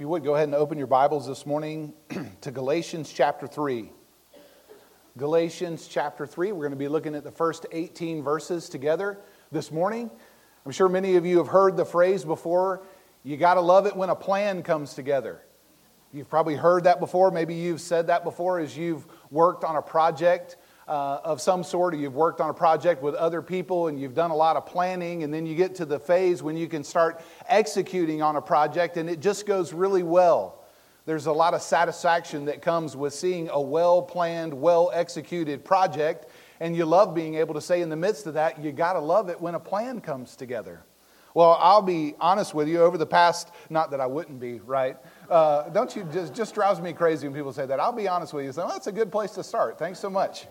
you would, go ahead and open your Bibles this morning to Galatians chapter 3. Galatians chapter 3. We're going to be looking at the first 18 verses together this morning. I'm sure many of you have heard the phrase before, you got to love it when a plan comes together. You've probably heard that before. Maybe you've said that before as you've worked on a project of some sort, or you've worked on a project with other people and you've done a lot of planning, and then you get to the phase when you can start executing on a project and it just goes really well. There's a lot of satisfaction that comes with seeing a well-planned, well-executed project, and you love being able to say in the midst of that, you got to love it when a plan comes together. Well, I'll be honest with you, over the past, not that I wouldn't be, right? Don't you, just drives me crazy when people say that. I'll be honest with you, so that's a good place to start. Thanks so much.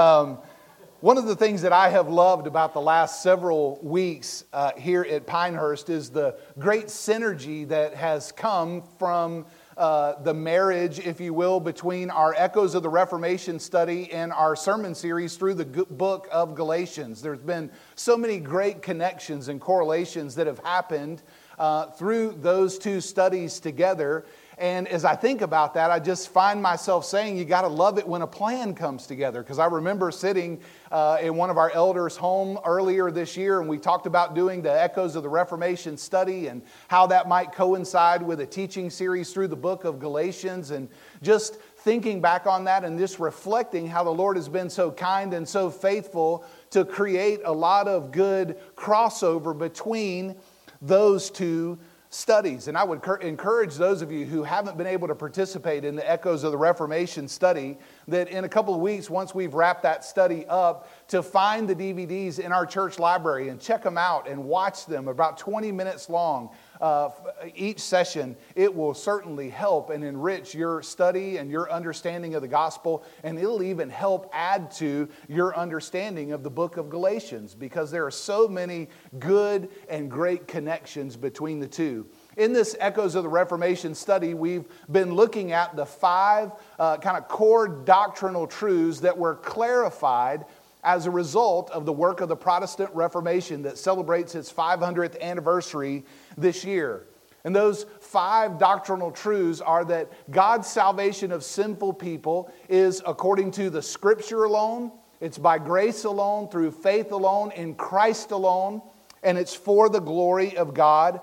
One of the things that I have loved about the last several weeks here at Pinehurst is the great synergy that has come from the marriage, if you will, between our Echoes of the Reformation study and our sermon series through the book of Galatians. There's been so many great connections and correlations that have happened through those two studies together. And as I think about that, I just find myself saying, you got to love it when a plan comes together. Because I remember sitting in one of our elders' home earlier this year, and we talked about doing the Echoes of the Reformation study and how that might coincide with a teaching series through the book of Galatians. And just thinking back on that and just reflecting how the Lord has been so kind and so faithful to create a lot of good crossover between those two studies. And I would encourage those of you who haven't been able to participate in the Echoes of the Reformation study that in a couple of weeks, once we've wrapped that study up, to find the DVDs in our church library and check them out and watch them, about 20 minutes long each session. It will certainly help and enrich your study and your understanding of the gospel, and it'll even help add to your understanding of the book of Galatians, because there are so many good and great connections between the two. In this Echoes of the Reformation study, we've been looking at the five kind of core doctrinal truths that were clarified as a result of the work of the Protestant Reformation that celebrates its 500th anniversary this year. And those five doctrinal truths are that God's salvation of sinful people is according to the Scripture alone, it's by grace alone, through faith alone, in Christ alone, and it's for the glory of God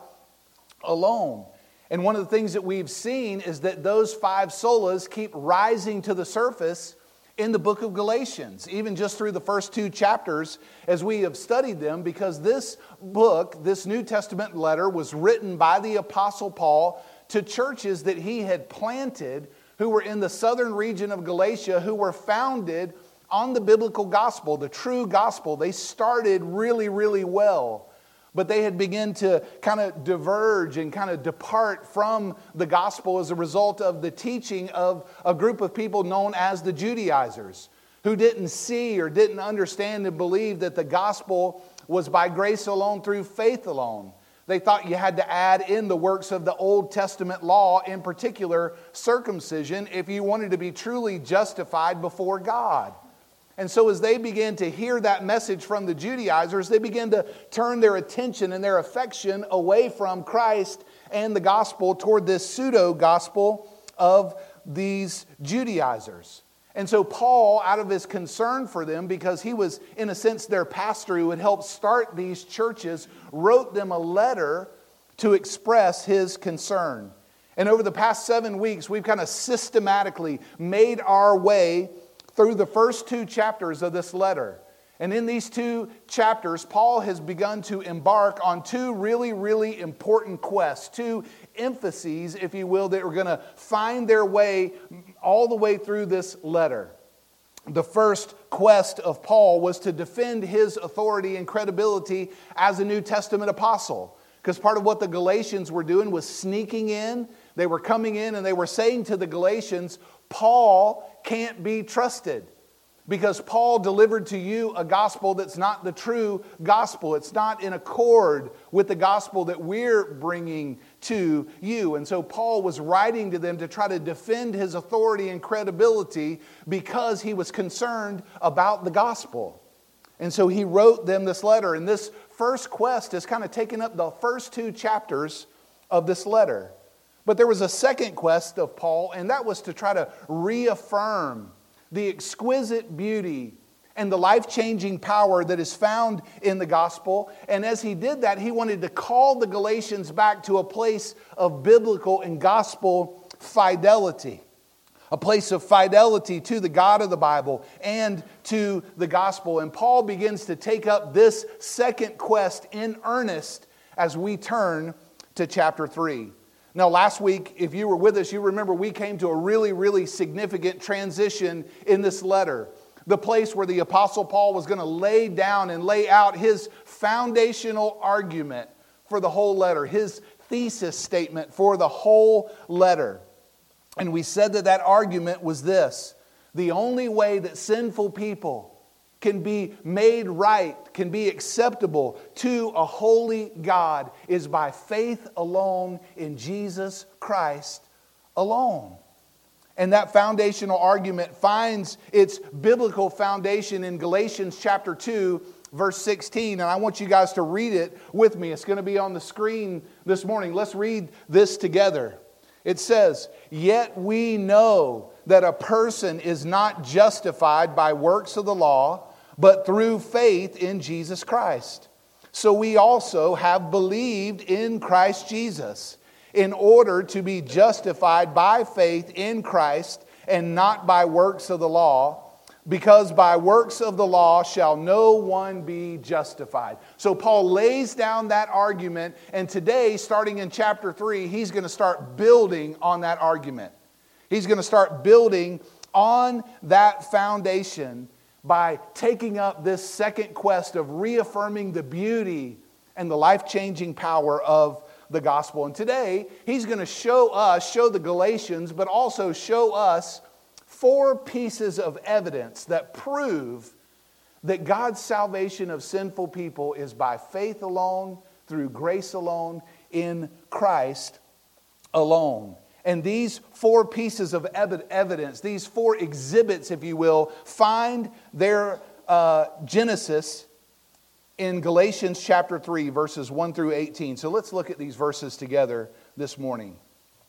alone. And one of the things that we've seen is that those five solas keep rising to the surface in the book of Galatians, even just through the first two chapters as we have studied them, because this book, this New Testament letter, was written by the Apostle Paul to churches that he had planted who were in the southern region of Galatia, who were founded on the biblical gospel, the true gospel. They started really, really well, but they had begun to kind of diverge and kind of depart from the gospel as a result of the teaching of a group of people known as the Judaizers, who didn't see or didn't understand and believe that the gospel was by grace alone through faith alone. They thought you had to add in the works of the Old Testament law, in particular circumcision, if you wanted to be truly justified before God. And so as they began to hear that message from the Judaizers, they began to turn their attention and their affection away from Christ and the gospel toward this pseudo-gospel of these Judaizers. And so Paul, out of his concern for them, because he was, in a sense, their pastor who had helped start these churches, wrote them a letter to express his concern. And over the past 7 weeks, we've kind of systematically made our way through the first two chapters of this letter. And in these two chapters, Paul has begun to embark on two really, really important quests, two emphases, if you will, that are going to find their way all the way through this letter. The first quest of Paul was to defend his authority and credibility as a New Testament apostle. Because part of what the Galatians were doing was sneaking in. They were coming in and they were saying to the Galatians, Paul can't be trusted because Paul delivered to you a gospel that's not the true gospel. It's not in accord with the gospel that we're bringing to you. And so Paul was writing to them to try to defend his authority and credibility because he was concerned about the gospel. And so he wrote them this letter. And this first quest has kind of taken up the first two chapters of this letter. But there was a second quest of Paul, and that was to try to reaffirm the exquisite beauty and the life-changing power that is found in the gospel. And as he did that, he wanted to call the Galatians back to a place of biblical and gospel fidelity. A place of fidelity to the God of the Bible and to the gospel. And Paul begins to take up this second quest in earnest as we turn to chapter 3. Now, last week, if you were with us, you remember we came to a really, really significant transition in this letter. The place where the Apostle Paul was going to lay down and lay out his foundational argument for the whole letter, his thesis statement for the whole letter. And we said that argument was this: the only way that sinful people can be made right, can be acceptable to a holy God is by faith alone in Jesus Christ alone. And that foundational argument finds its biblical foundation in Galatians chapter 2, verse 16. And I want you guys to read it with me. It's going to be on the screen this morning. Let's read this together. It says, "Yet we know that a person is not justified by works of the law, but through faith in Jesus Christ. So we also have believed in Christ Jesus, in order to be justified by faith in Christ and not by works of the law, because by works of the law shall no one be justified." So Paul lays down that argument, and today, starting in chapter 3, he's going to start building on that argument. He's going to start building on that foundation by taking up this second quest of reaffirming the beauty and the life-changing power of the gospel. And today, he's going to show the Galatians, but also show us 4 pieces of evidence that prove that God's salvation of sinful people is by faith alone, through grace alone, in Christ alone. And these 4 pieces of evidence, these 4 exhibits, if you will, find their genesis in Galatians chapter 3, verses 1 through 18. So let's look at these verses together this morning.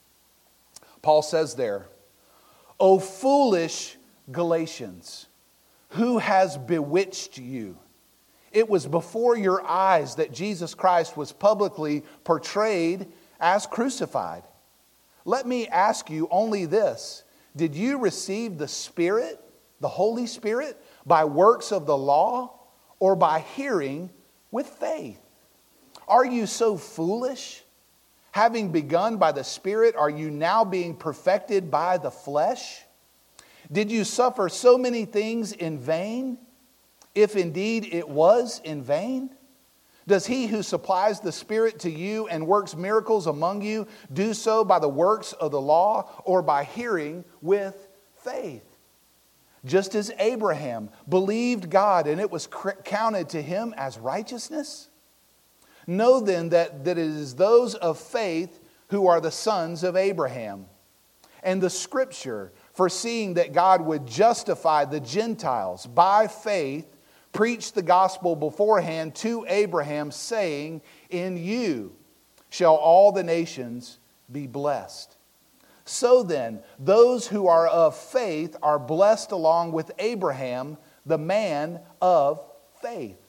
Paul says there, "O foolish Galatians, who has bewitched you? It was before your eyes that Jesus Christ was publicly portrayed as crucified. Let me ask you only this: did you receive the Spirit, the Holy Spirit, by works of the law or by hearing with faith? Are you so foolish? Having begun by the Spirit, are you now being perfected by the flesh? Did you suffer so many things in vain, if indeed it was in vain? Does he who supplies the Spirit to you and works miracles among you do so by the works of the law or by hearing with faith? Just as Abraham believed God and it was counted to him as righteousness? Know then that it is those of faith who are the sons of Abraham. And the Scripture, foreseeing that God would justify the Gentiles by faith, preached the gospel beforehand to Abraham, saying, in you shall all the nations be blessed. So then, those who are of faith are blessed along with Abraham, the man of faith.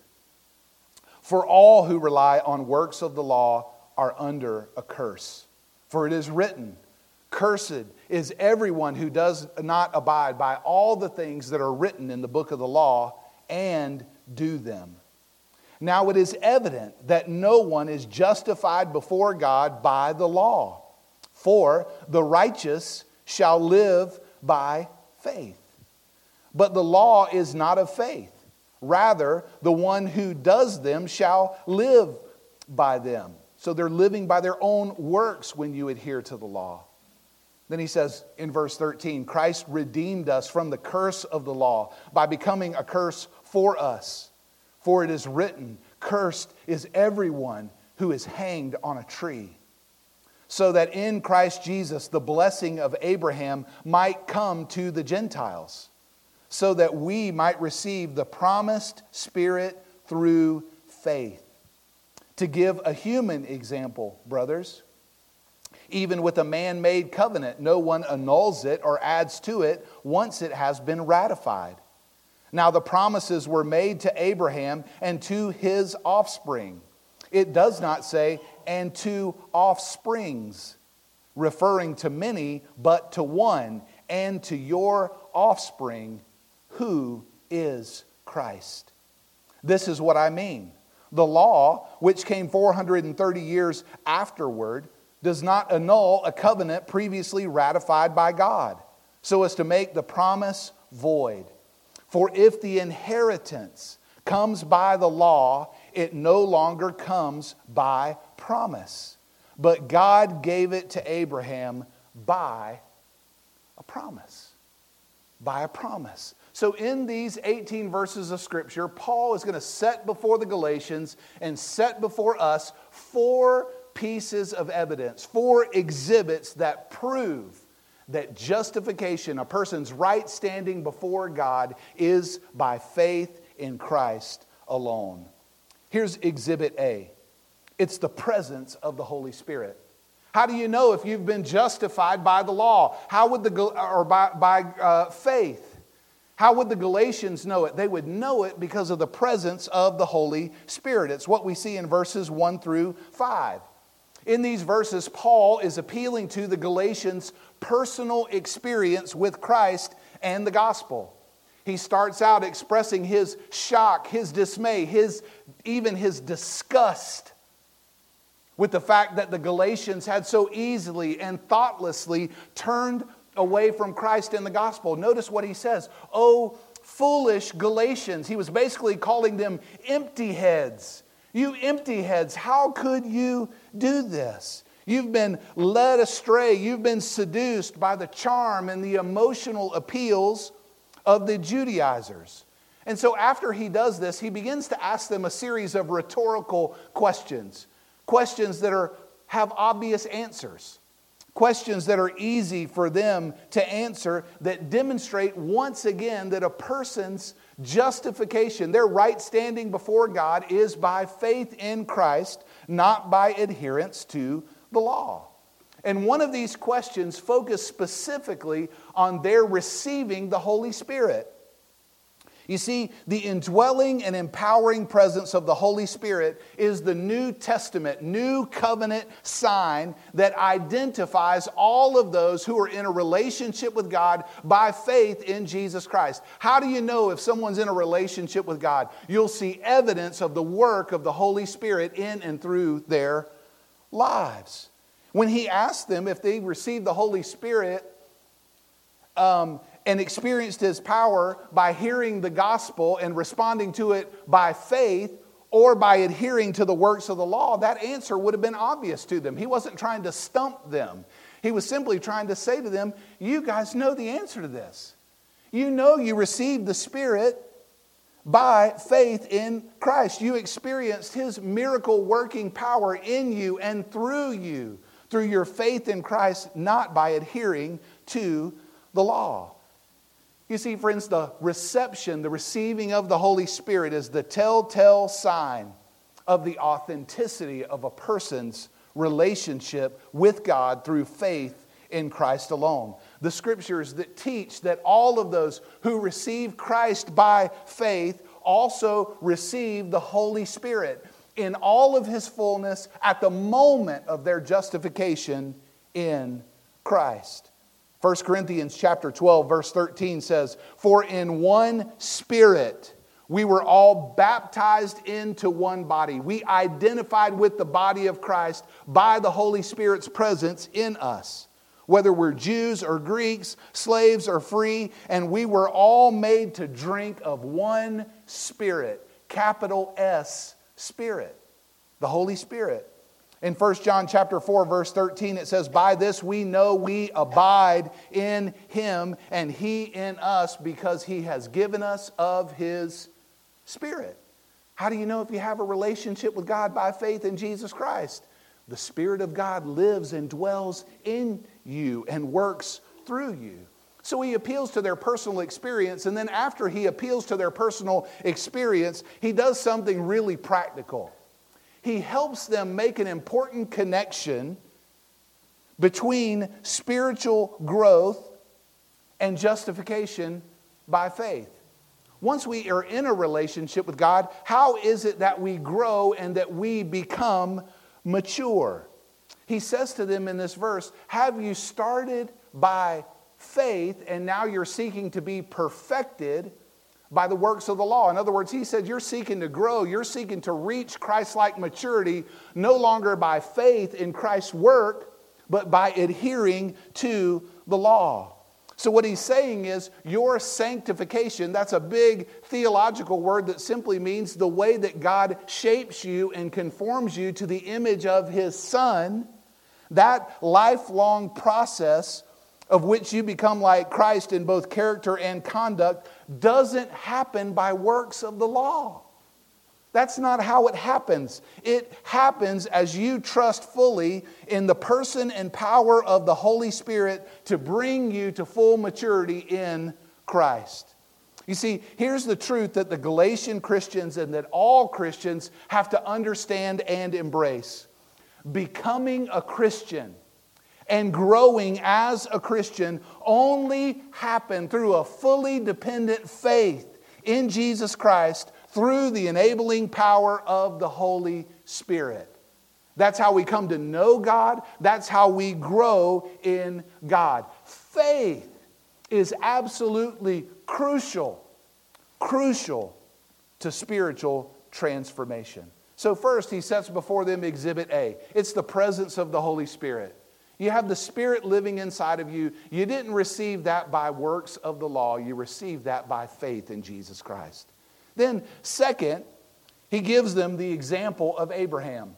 For all who rely on works of the law are under a curse. For it is written, cursed is everyone who does not abide by all the things that are written in the book of the law and do them. Now it is evident that no one is justified before God by the law, for the righteous shall live by faith. But the law is not of faith. Rather, the one who does them shall live by them. So they're living by their own works when you adhere to the law. Then he says in verse 13, Christ redeemed us from the curse of the law by becoming a curse for us. For it is written, cursed is everyone who is hanged on a tree. So that in Christ Jesus the blessing of Abraham might come to the Gentiles, so that we might receive the promised Spirit through faith. To give a human example, brothers, Even with a man-made covenant, no one annuls it or adds to it once it has been ratified. Now the promises were made to Abraham and to his offspring. It does not say, and to offsprings, referring to many, but to one, and to your offspring, who is Christ. This is what I mean. The law, which came 430 years afterward, does not annul a covenant previously ratified by God, so as to make the promise void. For if the inheritance comes by the law, it no longer comes by promise. But God gave it to Abraham by a promise. By a promise. So in these 18 verses of Scripture, Paul is going to set before the Galatians and set before us 4 pieces of evidence, 4 exhibits that prove that justification, a person's right standing before God, is by faith in Christ alone. Here's exhibit A. It's the presence of the Holy Spirit. How do you know if you've been justified by the law? How would by faith? How would the Galatians know it? They would know it because of the presence of the Holy Spirit. It's what we see in verses 1 through 5. In these verses, Paul is appealing to the Galatians' personal experience with Christ and the gospel. He starts out expressing his shock, his dismay, even his disgust with the fact that the Galatians had so easily and thoughtlessly turned away from Christ and the gospel. Notice what he says. Oh, foolish Galatians. He was basically calling them empty heads. You empty heads, how could you do this? You've been led astray. You've been seduced by the charm and the emotional appeals of the Judaizers. And so after he does this, he begins to ask them a series of rhetorical questions. Questions that have obvious answers. Questions that are easy for them to answer that demonstrate once again that a person's justification, their right standing before God, is by faith in Christ, not by adherence to the law. And one of these questions focused specifically on their receiving the Holy Spirit. You see, the indwelling and empowering presence of the Holy Spirit is the New Testament, New Covenant sign that identifies all of those who are in a relationship with God by faith in Jesus Christ. How do you know if someone's in a relationship with God? You'll see evidence of the work of the Holy Spirit in and through their lives. When he asked them if they received the Holy Spirit, and experienced his power by hearing the gospel and responding to it by faith or by adhering to the works of the law, that answer would have been obvious to them. He wasn't trying to stump them. He was simply trying to say to them, you guys know the answer to this. You know you received the Spirit by faith in Christ. You experienced his miracle working power in you and through you, through your faith in Christ, not by adhering to the law. You see, friends, the receiving of the Holy Spirit is the telltale sign of the authenticity of a person's relationship with God through faith in Christ alone. The scriptures that teach that all of those who receive Christ by faith also receive the Holy Spirit in all of his fullness at the moment of their justification in Christ. 1 Corinthians chapter 12, verse 13 says, for in one Spirit we were all baptized into one body. We identified with the body of Christ by the Holy Spirit's presence in us. Whether we're Jews or Greeks, slaves or free, and we were all made to drink of one Spirit, capital S, Spirit, the Holy Spirit. In 1 John chapter 4, verse 13, it says, by this we know we abide in him and he in us because he has given us of his Spirit. How do you know if you have a relationship with God by faith in Jesus Christ? The Spirit of God lives and dwells in you and works through you. So he appeals to their personal experience, and then after he appeals to their personal experience, he does something really practical. He helps them make an important connection between spiritual growth and justification by faith. Once we are in a relationship with God, how is it that we grow and that we become mature? He says to them in this verse, have you started by faith and now you're seeking to be perfected by the works of the law? In other words, he said you're seeking to grow, you're seeking to reach Christ-like maturity, no longer by faith in Christ's work, but by adhering to the law. So what he's saying is your sanctification, that's a big theological word that simply means the way that God shapes you and conforms you to the image of His Son. That lifelong process of which you become like Christ in both character and conduct doesn't happen by works of the law. That's not how it happens. It happens as you trust fully in the person and power of the Holy Spirit to bring you to full maturity in Christ. You see, here's the truth that the Galatian Christians and that all Christians have to understand and embrace. Becoming a Christian and growing as a Christian only happen through a fully dependent faith in Jesus Christ through the enabling power of the Holy Spirit. That's how we come to know God. That's how we grow in God. Faith is absolutely crucial to spiritual transformation. So first, he sets before them Exhibit A. It's the presence of the Holy Spirit. You have the Spirit living inside of you. You didn't receive that by works of the law. You received that by faith in Jesus Christ. Then, second, he gives them the example of Abraham.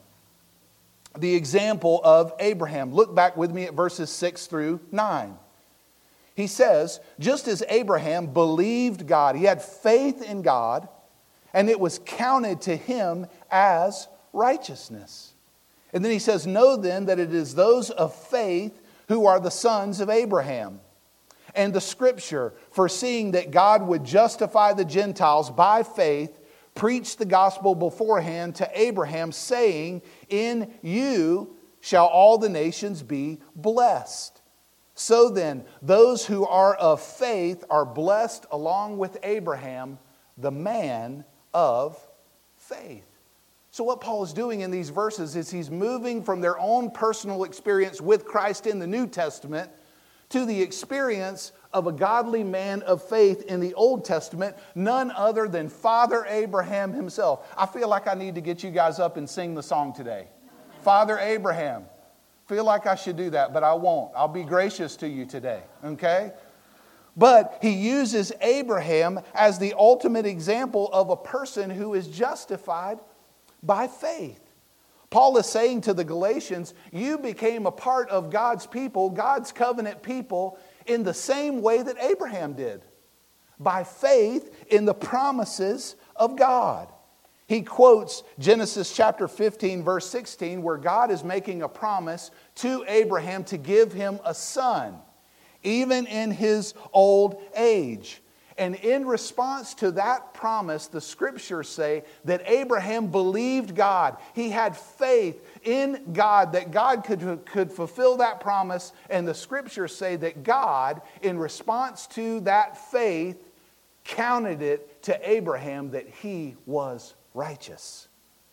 The example of Abraham. Look back with me at verses 6 through 9. He says, just as Abraham believed God, he had faith in God, and it was counted to him as righteousness. And then he says, know then that it is those of faith who are the sons of Abraham. And the scripture, foreseeing that God would justify the Gentiles by faith, preached the gospel beforehand to Abraham, saying, in you shall all the nations be blessed. So then, those who are of faith are blessed along with Abraham, the man of faith. So what Paul is doing in these verses is he's moving from their own personal experience with Christ in the New Testament to the experience of a godly man of faith in the Old Testament, none other than Father Abraham himself. I feel like I need to get you guys up and sing the song today. Father Abraham. Feel like I should do that, but I won't. I'll be gracious to you today, okay? But he uses Abraham as the ultimate example of a person who is justified by faith. Paul is saying to the Galatians, you became a part of God's people, God's covenant people, in the same way that Abraham did. By faith in the promises of God. He quotes Genesis chapter 15, verse 16, where God is making a promise to Abraham to give him a son, even in his old age. And in response to that promise, the scriptures say that Abraham believed God. He had faith in God, that God could fulfill that promise. And the scriptures say that God, in response to that faith, counted it to Abraham that he was righteous.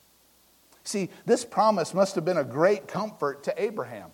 See, this promise must have been a great comfort to Abraham.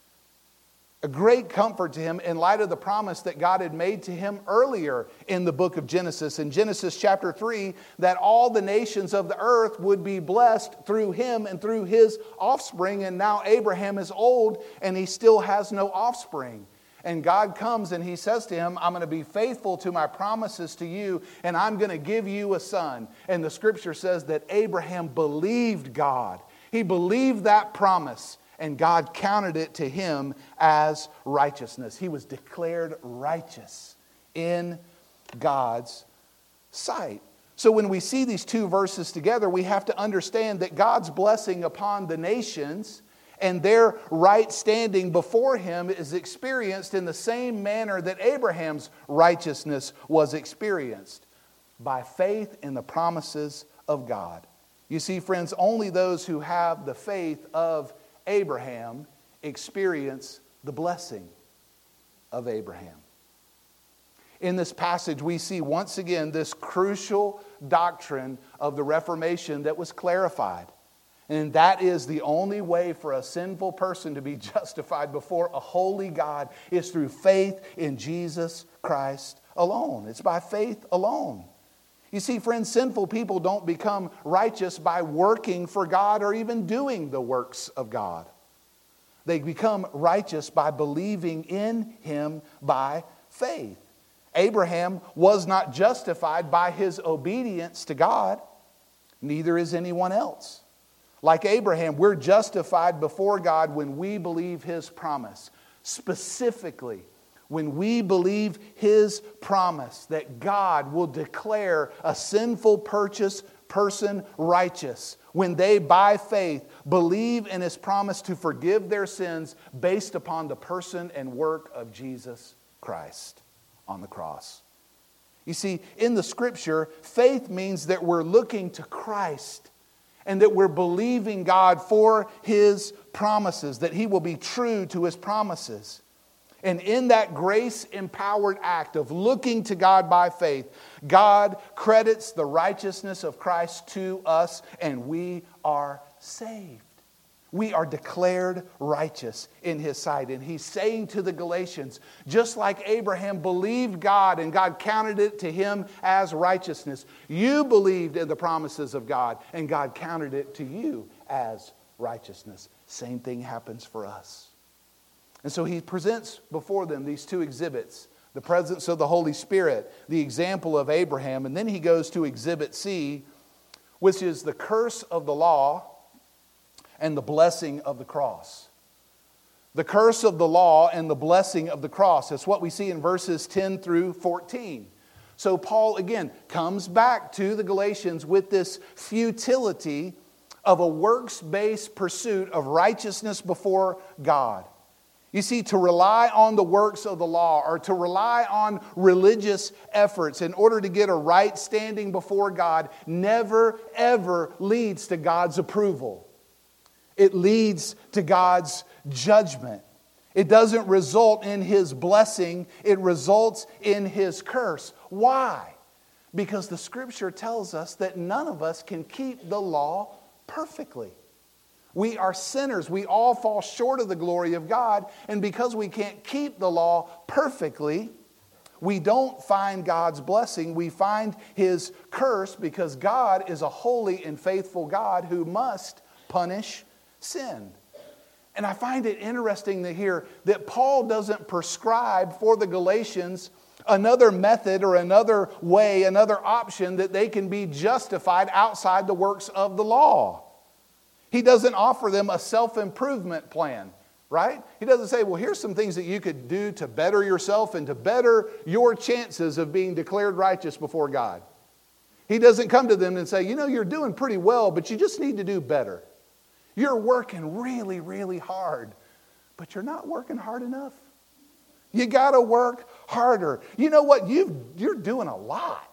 A great comfort to him in light of the promise that God had made to him earlier in the book of Genesis. In Genesis chapter 3, that all the nations of the earth would be blessed through him and through his offspring. And now Abraham is old and he still has no offspring. And God comes and he says to him, I'm going to be faithful to my promises to you, and I'm going to give you a son. And the scripture says that Abraham believed God. He believed that promise, and God counted it to him as righteousness. He was declared righteous in God's sight. So when we see these two verses together, we have to understand that God's blessing upon the nations and their right standing before him is experienced in the same manner that Abraham's righteousness was experienced, by faith in the promises of God. You see, friends, only those who have the faith of Abraham experience the blessing of Abraham. In this passage, we see once again this crucial doctrine of the Reformation that was clarified. And that is the only way for a sinful person to be justified before a holy God is through faith in Jesus Christ alone. It's by faith alone. You see, friends, sinful people don't become righteous by working for God or even doing the works of God. They become righteous by believing in Him by faith. Abraham was not justified by his obedience to God. Neither is anyone else. Like Abraham, we're justified before God when we believe His promise. Specifically, when we believe His promise that God will declare a sinful person righteous when they, by faith, believe in His promise to forgive their sins based upon the person and work of Jesus Christ on the cross. You see, in the Scripture, faith means that we're looking to Christ and that we're believing God for His promises, that He will be true to His promises. And in that grace-empowered act of looking to God by faith, God credits the righteousness of Christ to us, and we are saved. We are declared righteous in His sight. And He's saying to the Galatians, just like Abraham believed God and God counted it to him as righteousness, you believed in the promises of God and God counted it to you as righteousness. Same thing happens for us. And so He presents before them these two exhibits, the presence of the Holy Spirit, the example of Abraham, and then He goes to exhibit C, which is the curse of the law and the blessing of the cross. The curse of the law and the blessing of the cross. That's what we see in verses 10 through 14. So Paul, again, comes back to the Galatians with this futility of a works-based pursuit of righteousness before God. You see, to rely on the works of the law or to rely on religious efforts in order to get a right standing before God never, ever leads to God's approval. It leads to God's judgment. It doesn't result in His blessing. It results in His curse. Why? Because the Scripture tells us that none of us can keep the law perfectly. We are sinners. We all fall short of the glory of God. And because we can't keep the law perfectly, we don't find God's blessing. We find His curse because God is a holy and faithful God who must punish sin. And I find it interesting to hear that Paul doesn't prescribe for the Galatians another method or another way, another option that they can be justified outside the works of the law. He doesn't offer them a self-improvement plan, right? He doesn't say, well, here's some things that you could do to better yourself and to better your chances of being declared righteous before God. He doesn't come to them and say, you know, you're doing pretty well, but you just need to do better. You're working really, really hard, but you're not working hard enough. You got to work harder. You know what? You're doing a lot,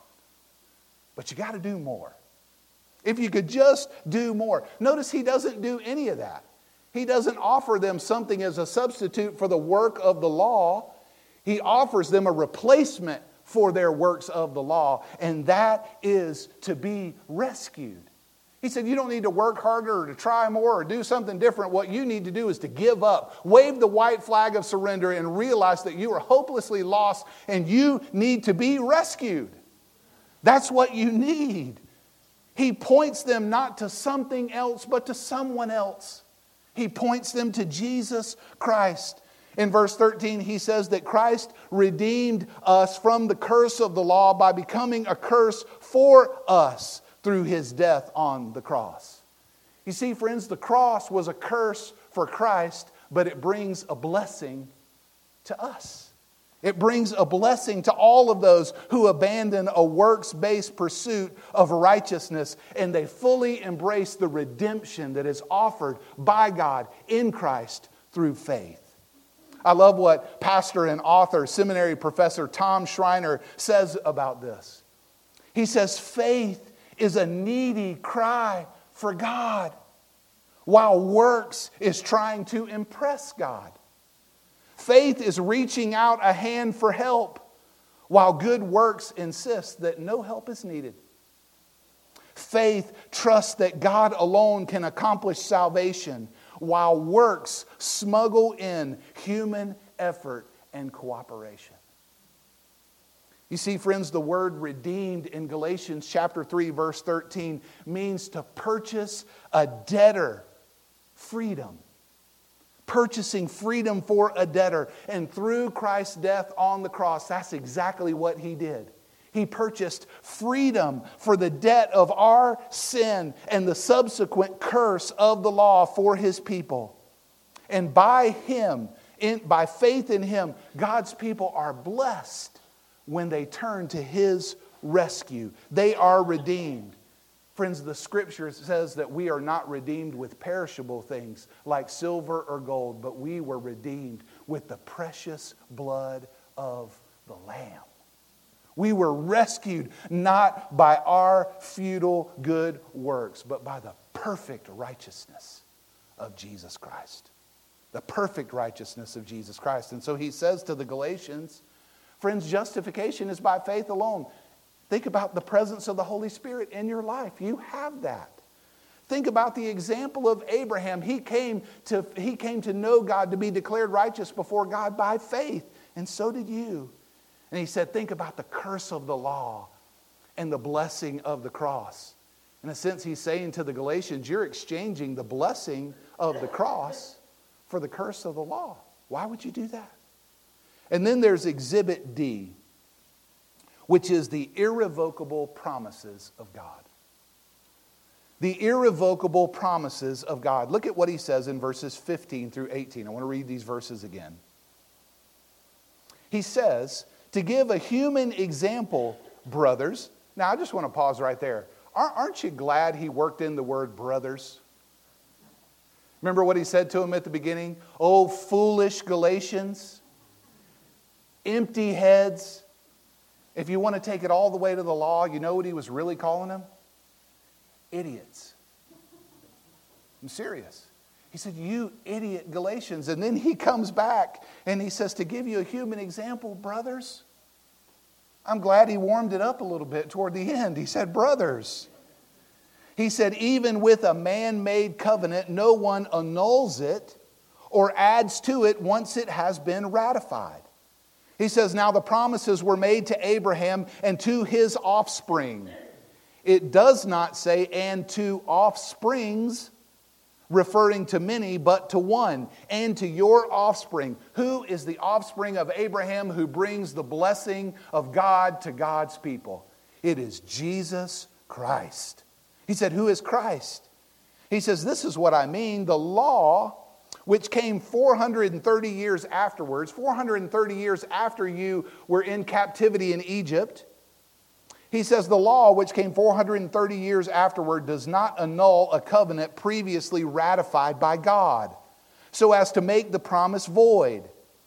but you got to do more. If you could just do more. Notice He doesn't do any of that. He doesn't offer them something as a substitute for the work of the law. He offers them a replacement for their works of the law, and that is to be rescued. He said, you don't need to work harder or to try more or do something different. What you need to do is to give up. Wave the white flag of surrender and realize that you are hopelessly lost and you need to be rescued. That's what you need. He points them not to something else, but to someone else. He points them to Jesus Christ. In verse 13, he says that Christ redeemed us from the curse of the law by becoming a curse for us through His death on the cross. You see, friends, the cross was a curse for Christ, but it brings a blessing to us. It brings a blessing to all of those who abandon a works-based pursuit of righteousness and they fully embrace the redemption that is offered by God in Christ through faith. I love what pastor and author, seminary professor Tom Schreiner says about this. He says, faith is a needy cry for God, while works is trying to impress God. Faith is reaching out a hand for help, while good works insist that no help is needed. Faith trusts that God alone can accomplish salvation, while works smuggle in human effort and cooperation. You see, friends, the word redeemed in Galatians chapter 3, verse 13 means to purchase a debtor freedom. Purchasing freedom for a debtor. And through Christ's death on the cross, that's exactly what He did. He purchased freedom for the debt of our sin and the subsequent curse of the law for His people. And by Him, by faith in Him, God's people are blessed when they turn to His rescue. They are redeemed. Friends, the Scripture says that we are not redeemed with perishable things like silver or gold, but we were redeemed with the precious blood of the Lamb. We were rescued not by our futile good works, but by the perfect righteousness of Jesus Christ. The perfect righteousness of Jesus Christ. And so he says to the Galatians, friends, justification is by faith alone. Think about the presence of the Holy Spirit in your life. You have that. Think about the example of Abraham. He came to know God, to be declared righteous before God by faith. And so did you. And he said, think about the curse of the law and the blessing of the cross. In a sense, he's saying to the Galatians, you're exchanging the blessing of the cross for the curse of the law. Why would you do that? And then there's Exhibit D, which is the irrevocable promises of God. The irrevocable promises of God. Look at what he says in verses 15 through 18. I want to read these verses again. He says, to give a human example, brothers. Now, I just want to pause right there. Aren't you glad he worked in the word brothers? Remember what he said to them at the beginning? Oh, foolish Galatians, empty heads. If you want to take it all the way to the law, you know what he was really calling them? Idiots. I'm serious. He said, you idiot Galatians. And then he comes back and he says, to give you a human example, brothers. I'm glad he warmed it up a little bit toward the end. He said, brothers. He said, even with a man-made covenant, no one annuls it or adds to it once it has been ratified. He says, now the promises were made to Abraham and to his offspring. It does not say, and to offsprings, referring to many, but to one, and to your offspring. Who is the offspring of Abraham who brings the blessing of God to God's people? It is Jesus Christ. He said, who is Christ? He says, this is what I mean. The law, which came 430 years afterwards, 430 years after you were in captivity in Egypt. He says the law, which came 430 years afterward, does not annul a covenant previously ratified by God, so as to make the promise void.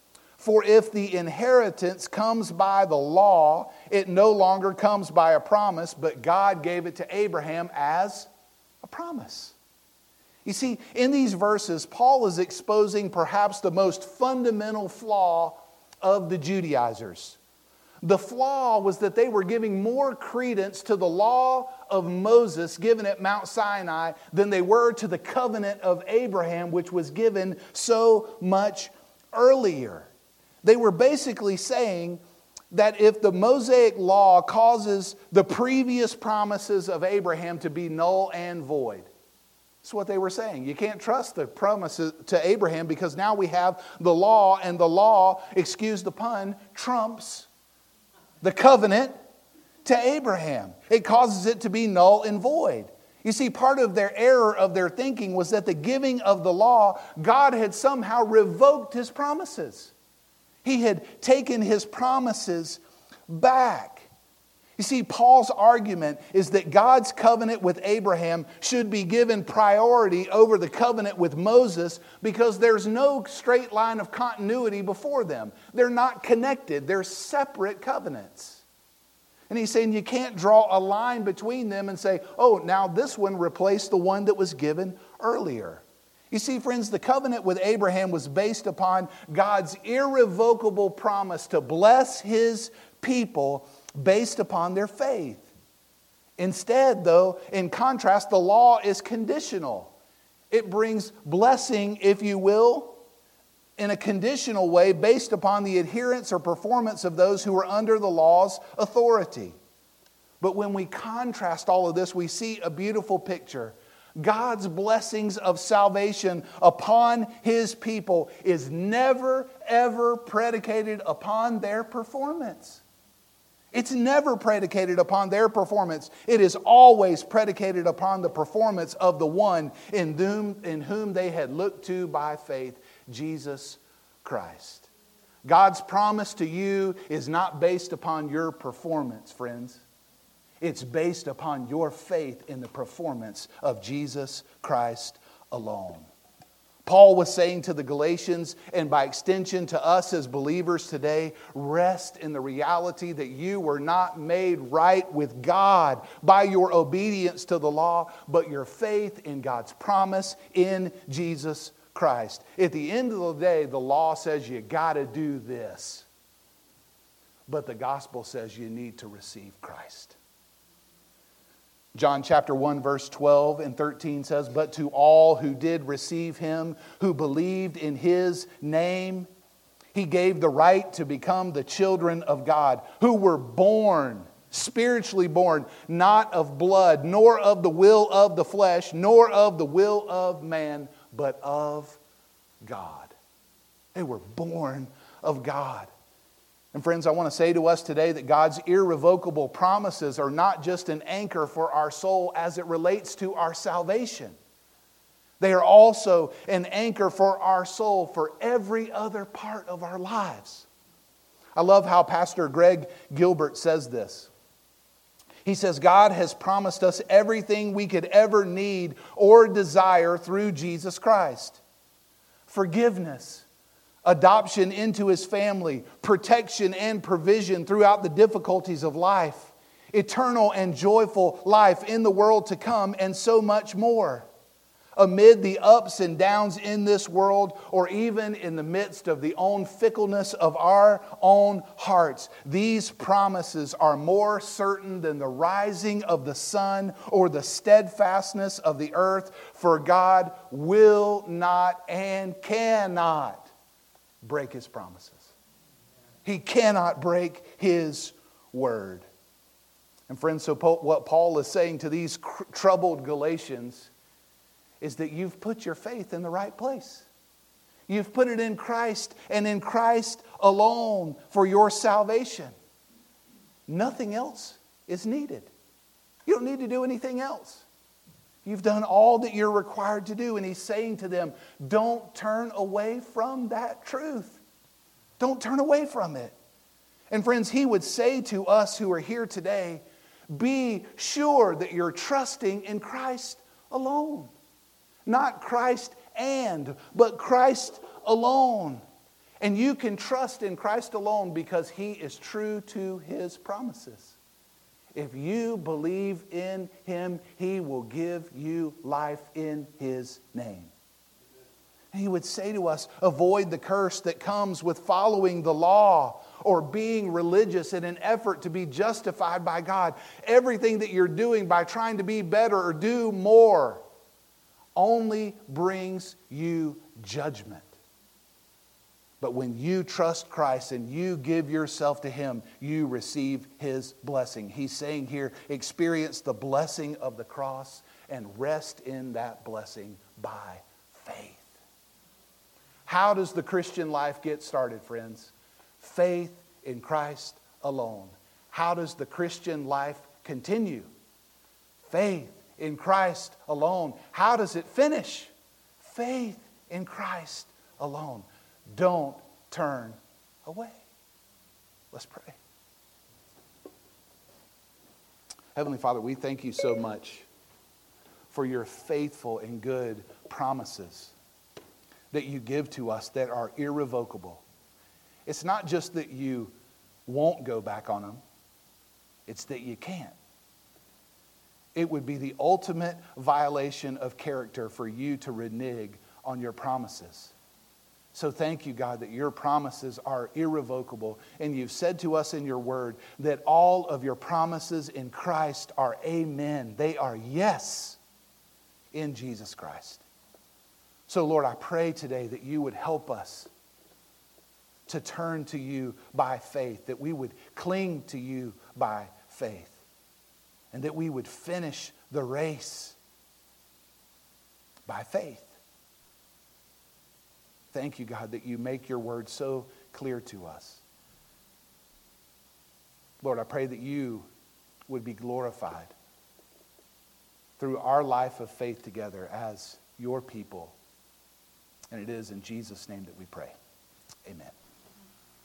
For if the inheritance comes by the law, it no longer comes by a promise, but God gave it to Abraham as a promise. You see, in these verses, Paul is exposing perhaps the most fundamental flaw of the Judaizers. The flaw was that they were giving more credence to the law of Moses given at Mount Sinai than they were to the covenant of Abraham, which was given so much earlier. They were basically saying that if the Mosaic law causes the previous promises of Abraham to be null and void, that's what they were saying. You can't trust the promises to Abraham because now we have the law, and the law, excuse the pun, trumps the covenant to Abraham. It causes it to be null and void. You see, part of their error of their thinking was that the giving of the law, God had somehow revoked His promises. He had taken His promises back. You see, Paul's argument is that God's covenant with Abraham should be given priority over the covenant with Moses because there's no straight line of continuity before them. They're not connected. They're separate covenants. And he's saying you can't draw a line between them and say, oh, now this one replaced the one that was given earlier. You see, friends, the covenant with Abraham was based upon God's irrevocable promise to bless His people based upon their faith. Instead, though, in contrast, the law is conditional. It brings blessing, if you will, in a conditional way based upon the adherence or performance of those who are under the law's authority. But when we contrast all of this, we see a beautiful picture. God's blessings of salvation upon His people is never, ever predicated upon their performance. It's never predicated upon their performance. It is always predicated upon the performance of the one in whom they had looked to by faith, Jesus Christ. God's promise to you is not based upon your performance, friends. It's based upon your faith in the performance of Jesus Christ alone. Paul was saying to the Galatians, and by extension to us as believers today, rest in the reality that you were not made right with God by your obedience to the law, but your faith in God's promise in Jesus Christ. At the end of the day, the law says you got to do this, but the gospel says you need to receive Christ. John chapter 1 verse 12 and 13 says, "But to all who did receive Him, who believed in His name, He gave the right to become the children of God, who were born, spiritually born, not of blood, nor of the will of the flesh, nor of the will of man, but of God." They were born of God. And friends, I want to say to us today that God's irrevocable promises are not just an anchor for our soul as it relates to our salvation. They are also an anchor for our soul for every other part of our lives. I love how Pastor Greg Gilbert says this. He says, God has promised us everything we could ever need or desire through Jesus Christ. Forgiveness, adoption into His family, protection and provision throughout the difficulties of life, eternal and joyful life in the world to come, and so much more. Amid the ups and downs in this world, or even in the midst of the own fickleness of our own hearts, these promises are more certain than the rising of the sun or the steadfastness of the earth, for God will not and cannot break His promises. He cannot break His word. And friends, so what Paul is saying to these troubled Galatians is that you've put your faith in the right place. You've put it in Christ and in Christ alone for your salvation. Nothing else is needed. You don't need to do anything else. You've done all that you're required to do. And he's saying to them, don't turn away from that truth. Don't turn away from it. And friends, he would say to us who are here today, be sure that you're trusting in Christ alone. Not Christ but Christ alone. And you can trust in Christ alone because He is true to His promises. If you believe in Him, He will give you life in His name. And he would say to us, avoid the curse that comes with following the law or being religious in an effort to be justified by God. Everything that you're doing by trying to be better or do more only brings you judgment. But when you trust Christ and you give yourself to Him, you receive His blessing. He's saying here, experience the blessing of the cross and rest in that blessing by faith. How does the Christian life get started, friends? Faith in Christ alone. How does the Christian life continue? Faith in Christ alone. How does it finish? Faith in Christ alone. Don't turn away. Let's pray. Heavenly Father, we thank You so much for Your faithful and good promises that You give to us that are irrevocable. It's not just that You won't go back on them. It's that You can't. It would be the ultimate violation of character for You to renege on your promises. So thank you, God, that your promises are irrevocable. And you've said to us in your word that all of your promises in Christ are amen. They are yes in Jesus Christ. So Lord, I pray today that you would help us to turn to you by faith, that we would cling to you by faith, and that we would finish the race by faith. Thank you, God, that you make your word so clear to us. Lord, I pray that you would be glorified through our life of faith together as your people. And it is in Jesus' name that we pray. Amen.